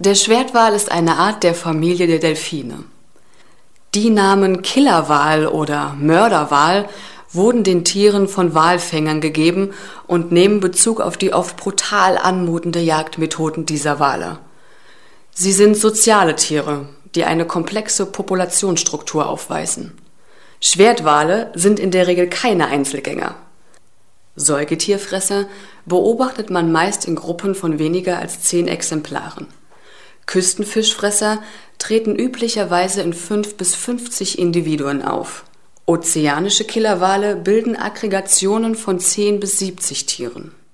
Der Schwertwal ist eine Art der Familie der Delfine. Die Namen Killerwal oder Mörderwal wurden den Tieren von Walfängern gegeben und nehmen Bezug auf die oft brutal anmutende Jagdmethoden dieser Wale. Sie sind soziale Tiere, die eine komplexe Populationsstruktur aufweisen. Schwertwale sind in der Regel keine Einzelgänger. Säugetierfresser beobachtet man meist in Gruppen von weniger als 10 Exemplaren. Küstenfischfresser treten üblicherweise in 5 bis 50 Individuen auf. Ozeanische Killerwale bilden Aggregationen von 10 bis 70 Tieren.